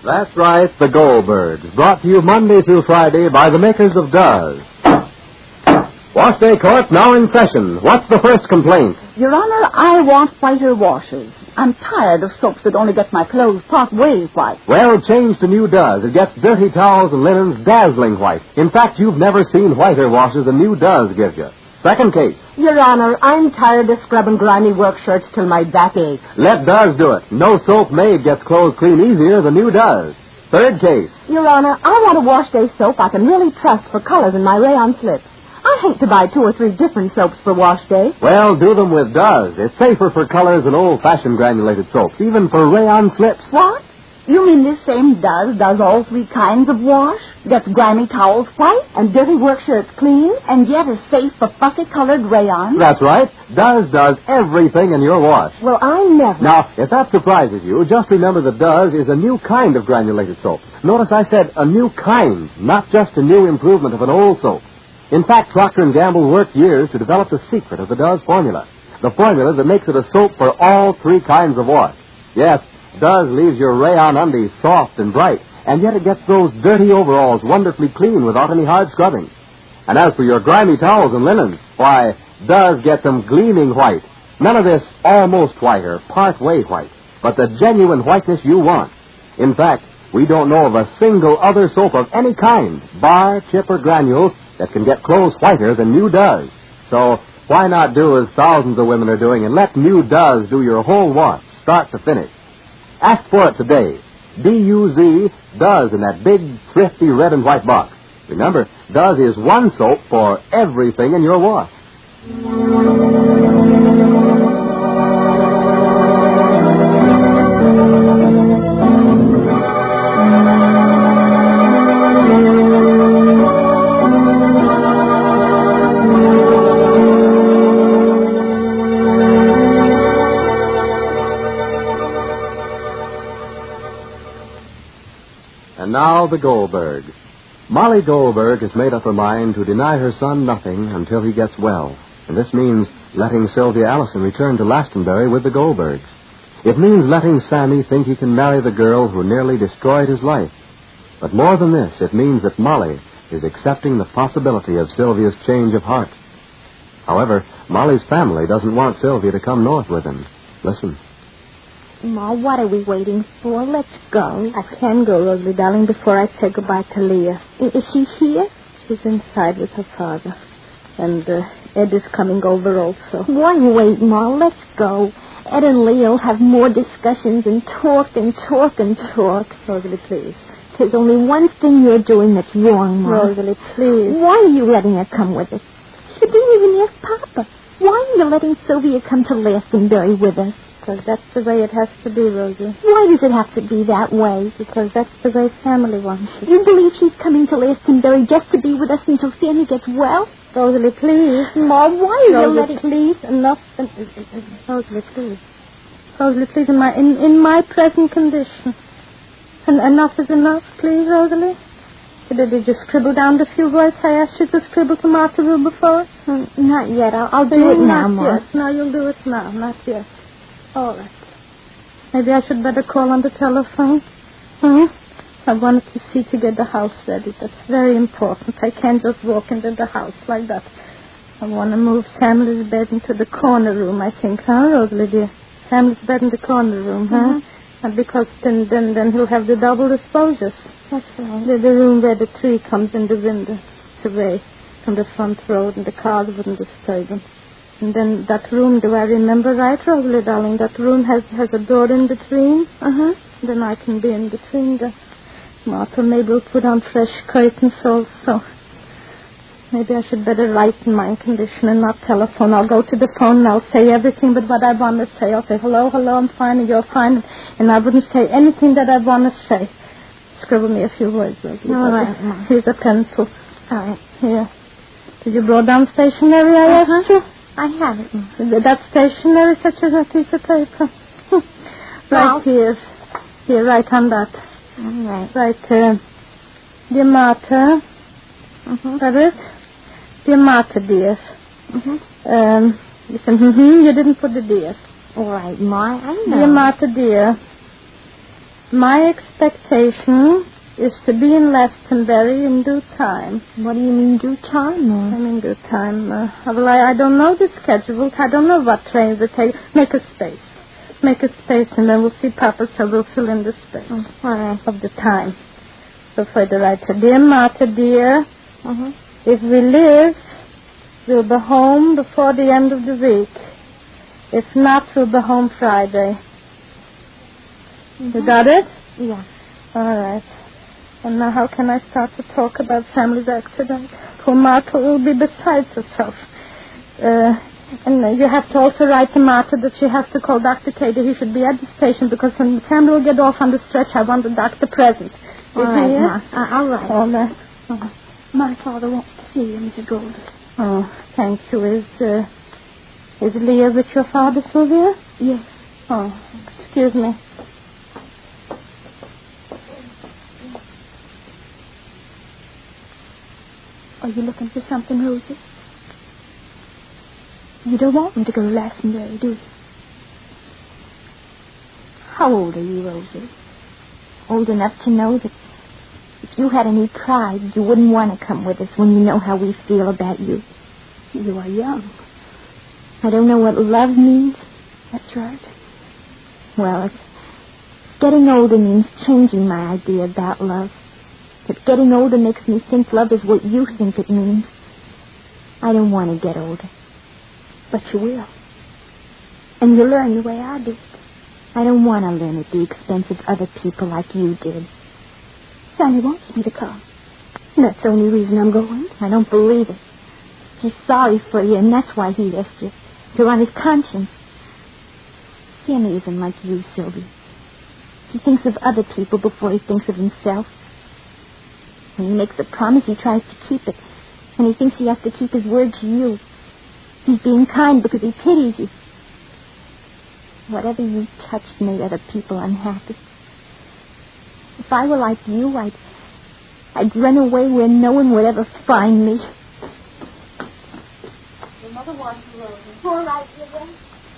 That's right, the Goldbergs, brought to you Monday through Friday by the makers of Duz. Wash Day Court now in session. What's the first complaint? Your Honor, I want whiter washers. I'm tired of soaps that only get my clothes part way white. Well, change to new Duz. It gets dirty towels and linens dazzling white. In fact, you've never seen whiter washers than new Duz gives you. Second case. Your Honor, I'm tired of scrubbing grimy work shirts till my back aches. Let Duz do it. No soap made gets clothes clean easier than new Duz. Third case. Your Honor, I want a wash day soap I can really trust for colors in my rayon slips. I hate to buy 2 or 3 different soaps for wash day. Well, do them with Duz. It's safer for colors than old-fashioned granulated soaps, even for rayon slips. What? You mean this same Duz does all 3 kinds of wash? Gets grimy towels white and dirty work shirts clean, and yet is safe for fussy-colored rayon? That's right. Duz does everything in your wash. Well, I never... Now, if that surprises you, just remember that Duz is a new kind of granulated soap. Notice I said a new kind, not just a new improvement of an old soap. In fact, Procter & Gamble worked years to develop the secret of the Duz formula, the formula that makes it a soap for all 3 kinds of wash. Yes, Duz leaves your rayon undies soft and bright, and yet it gets those dirty overalls wonderfully clean without any hard scrubbing. And as for your grimy towels and linens, why, Duz gets them gleaming white. None of this almost white or part-way white, but the genuine whiteness you want. In fact, we don't know of a single other soap of any kind, bar, chip, or granules, that can get clothes whiter than new Duz. So why not do as thousands of women are doing and let new Duz do your whole wash, start to finish? Ask for it today. D-U-Z, Duz, in that big, thrifty red and white box. Remember, Duz is one soap for everything in your wash. And now the Goldbergs. Molly Goldberg has made up her mind to deny her son nothing until he gets well. And this means letting Sylvia Allison return to Glastonbury with the Goldbergs. It means letting Sammy think he can marry the girl who nearly destroyed his life. But more than this, it means that Molly is accepting the possibility of Sylvia's change of heart. However, Molly's family doesn't want Sylvia to come north with him. Listen. Ma, what are we waiting for? Let's go. I can go, Rosalie, darling, before I say goodbye to Leah. Is she here? She's inside with her father. And Ed is coming over also. Why wait, Ma? Let's go. Ed and Leah will have more discussions and talk and talk and talk. Rosalie, please. There's only one thing you're doing that's wrong, Ma. Rosalie, please. Why are you letting her come with us? She didn't even ask Papa. Why are you letting Sylvia come to Glastonbury with us? Because that's the way it has to be, Rosie. Why does it have to be that way? Because that's the way family wants it. You believe she's coming to Glastonbury just to be with us until Sammy gets well? Rosalie, please. Ma, why are you letting... please, enough. Rosalie, please. Rosalie, please, in my present condition. And enough is enough, please, Rosalie. Did you just scribble down the few words I asked you to scribble to Martha before? Not yet. I'll do it now, Ma. Yes. No, you'll do it now. Not yet. All right. Maybe I should better call on the telephone. I wanted to see to get the house ready. That's very important. I can't just walk into the house like that. I want to move Samuel's bed into the corner room, I think, huh, Rosalie, dear? Samuel's bed in the corner room, huh? And because then he'll have the double exposures. That's right. The room where the tree comes in the window. It's away from the front road and the cars wouldn't disturb him. And then that room, do I remember right, Rosalie, darling? That room has a door in between. Then I can be in between. Martha maybe will put on fresh curtains also. Maybe I should better write in my condition and not telephone. I'll go to the phone and I'll say everything but what I want to say. I'll say, hello, I'm fine, and you're fine. And I wouldn't say anything that I want to say. Scribble me a few words, Rosalie. All right, Mom. Here's a pencil. All right. Here. Did you brought down stationery, I asked you? I have it. That stationery such as a piece of paper. Right here. Here, right on that. All right. Right, dear Martha. That it? Dear Martha, dear. You didn't put the dear. All right, Ma, I know. Dear Martha, dear. My expectation is to be in Glastonbury in due time. What do you mean, due time? I mean due time. Well, I don't know the schedule. I don't know what trains they take. Make a space. Make a space, and then we'll see Papa, so we'll fill in the space of the time. So for the writer, dear Martha, dear, if we live, we'll be home before the end of the week. If not, we'll be home Friday. You got it? Yeah. All right. And now how can I start to talk about Sammy's accident? Poor Martha will be beside herself. And you have to also write to Martha that she has to call Dr. Katie. He should be at the station because when Sammy will get off on the stretch, I want the doctor present. All right, Ma. I'll write. All right. My father wants to see you, Mrs. Golden. Oh, thank you. Is Leah with your father, Sylvia? Yes. Oh, excuse me. Are you looking for something, Rosie? You don't want me to go to Glastonbury, do you? How old are you, Rosie? Old enough to know that if you had any pride, you wouldn't want to come with us when you know how we feel about you. You are young. I don't know what love means. That's right. Well, getting older means changing my idea about love. But getting older makes me think love is what you think it means. I don't want to get older. But you will. And you'll learn the way I did. I don't want to learn at the expense of other people like you did. Sammy wants me to come. And that's the only reason I'm going. I don't believe it. He's sorry for you, and that's why he asked you. You're on his conscience. Sammy isn't like you, Sylvie. He thinks of other people before he thinks of himself. When he makes a promise, he tries to keep it. And he thinks he has to keep his word to you. He's being kind because he pities you. Whatever you touched made other people unhappy. If I were like you, I'd run away where no one would ever find me. Your mother wants you, Rosie. All right, Vivian.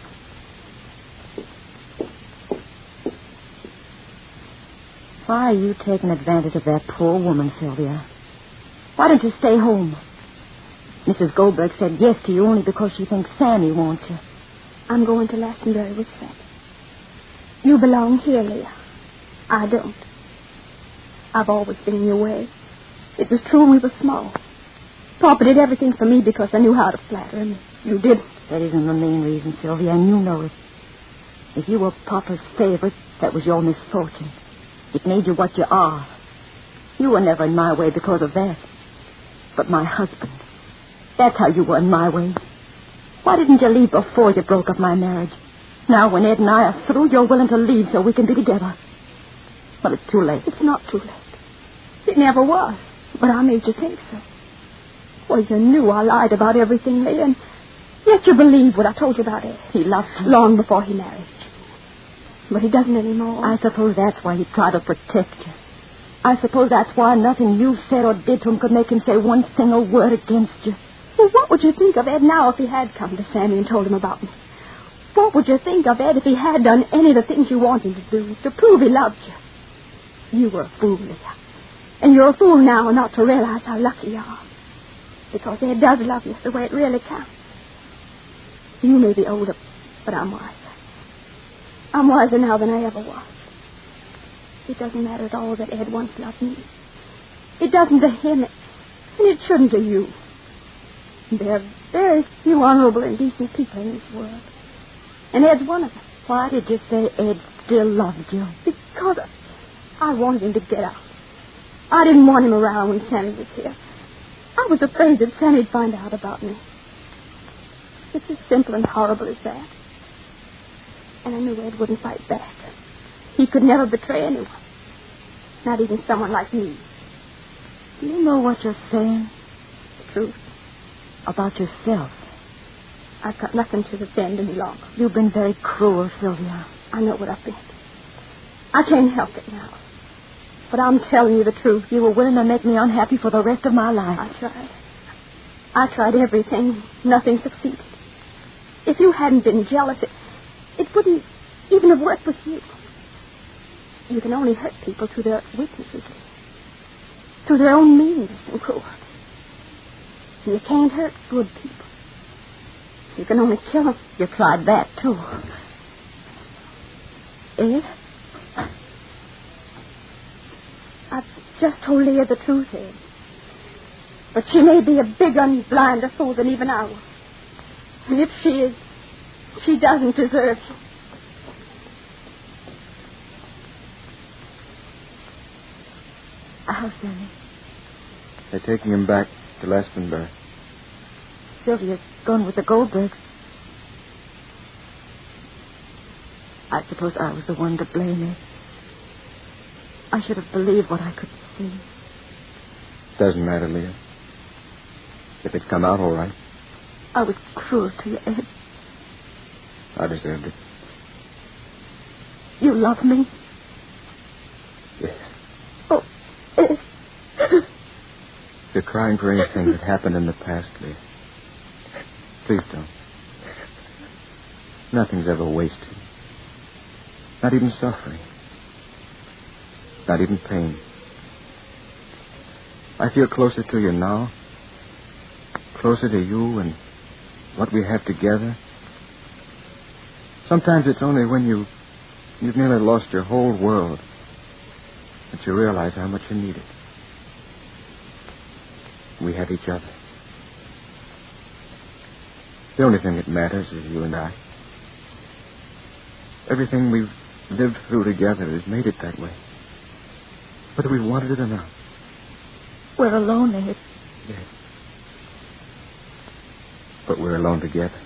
Why are you taking advantage of that poor woman, Sylvia? Why don't you stay home? Mrs. Goldberg said yes to you only because she thinks Sammy wants you. I'm going to Glastonbury with Sammy. You belong here, Leah. I don't. I've always been in your way. It was true when we were small. Papa did everything for me because I knew how to flatter him. You didn't. That isn't the main reason, Sylvia, and you know it. If you were Papa's favorite, that was your misfortune. It made you what you are. You were never in my way because of that. But my husband, that's how you were in my way. Why didn't you leave before you broke up my marriage? Now, when Ed and I are through, you're willing to leave so we can be together. Well, it's too late. It's not too late. It never was. But I made you think so. Well, you knew I lied about everything, Leah, and yet you believed what I told you about Ed. He loved you. Long before he married you. But he doesn't anymore. I suppose that's why he tried to protect you. I suppose that's why nothing you said or did to him could make him say one single word against you. Well, what would you think of Ed now if he had come to Sammy and told him about me? What would you think of Ed if he had done any of the things you wanted him to do to prove he loved you? You were a fool, Leah. And you're a fool now not to realize how lucky you are. Because Ed does love you the way it really counts. You may be older, but I'm wiser. I'm wiser now than I ever was. It doesn't matter at all that Ed once loved me. It doesn't to him, and it shouldn't to you. There are very few honorable and decent people in this world. And Ed's one of them. Why did you say Ed still loved you? Because I wanted him to get out. I didn't want him around when Sammy was here. I was afraid that Sammy'd find out about me. It's as simple and horrible as that. And I knew Ed wouldn't fight back. He could never betray anyone. Not even someone like me. Do you know what you're saying? The truth. About yourself. I've got nothing to defend any longer. You've been very cruel, Sylvia. I know what I've been. I can't help it now. But I'm telling you the truth. You were willing to make me unhappy for the rest of my life. I tried. I tried everything. Nothing succeeded. If you hadn't been jealous, it wouldn't even have worked with you. You can only hurt people through their weaknesses, through their own meanness and cruelty. You can't hurt good people. You can only kill them. You tried that, too. Ed? I've just told Leah the truth, Ed. But she may be a bigger and blinder fool than even I was. And if she is, she doesn't deserve you. How's Sammy? They're taking him back to Glastonbury. Sylvia's gone with the Goldbergs. I suppose I was the one to blame, Ed. I should have believed what I could see. Doesn't matter, Leah. If it's come out all right. I was cruel to you, Ed. I deserved it. You love me? Yes. Oh, Ed. If you're crying for anything that happened in the past, Leah, please don't. Nothing's ever wasted. Not even suffering. Not even pain. I feel closer to you now. Closer to you and what we have together. Sometimes it's only when you've nearly lost your whole world that you realize how much you need it. We have each other. The only thing that matters is you and I. Everything we've lived through together has made it that way. Whether we wanted it or not. We're alone, Ed. Yes. But we're alone together.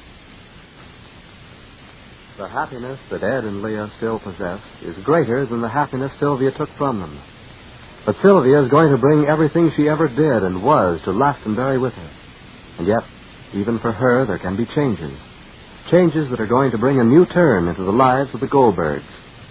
The happiness that Ed and Leah still possess is greater than the happiness Sylvia took from them. But Sylvia is going to bring everything she ever did and was to Glastonbury with her. And yet, even for her, there can be changes. Changes that are going to bring a new turn into the lives of the Goldbergs.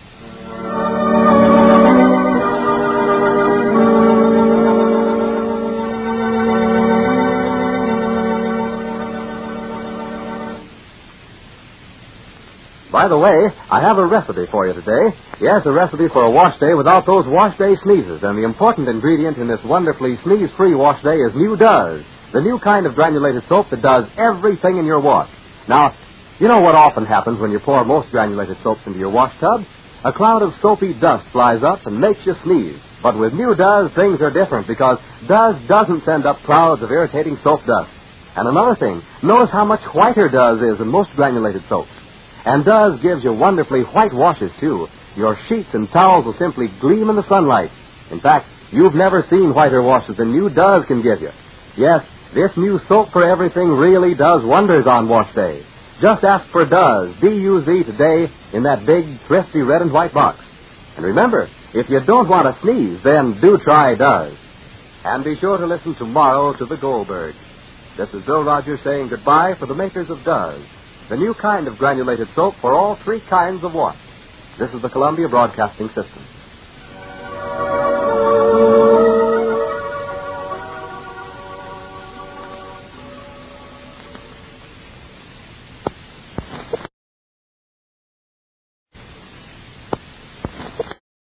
By the way, I have a recipe for you today. Yes, a recipe for a wash day without those wash day sneezes. And the important ingredient in this wonderfully sneeze-free wash day is New Does, the new kind of granulated soap that does everything in your wash. Now, you know what often happens when you pour most granulated soaps into your wash tub? A cloud of soapy dust flies up and makes you sneeze. But with New Does, things are different because Does doesn't send up clouds of irritating soap dust. And another thing, notice how much whiter Does is than most granulated soaps. And Does gives you wonderfully white washes, too. Your sheets and towels will simply gleam in the sunlight. In fact, you've never seen whiter washes than New Does can give you. Yes, this new soap for everything really does wonders on wash day. Just ask for Does, D-U-Z, today in that big, thrifty red and white box. And remember, if you don't want to sneeze, then do try Does. And be sure to listen tomorrow to the Goldbergs. This is Bill Rogers saying goodbye for the makers of Does, the new kind of granulated soap for all three kinds of wash. This is the Columbia Broadcasting System.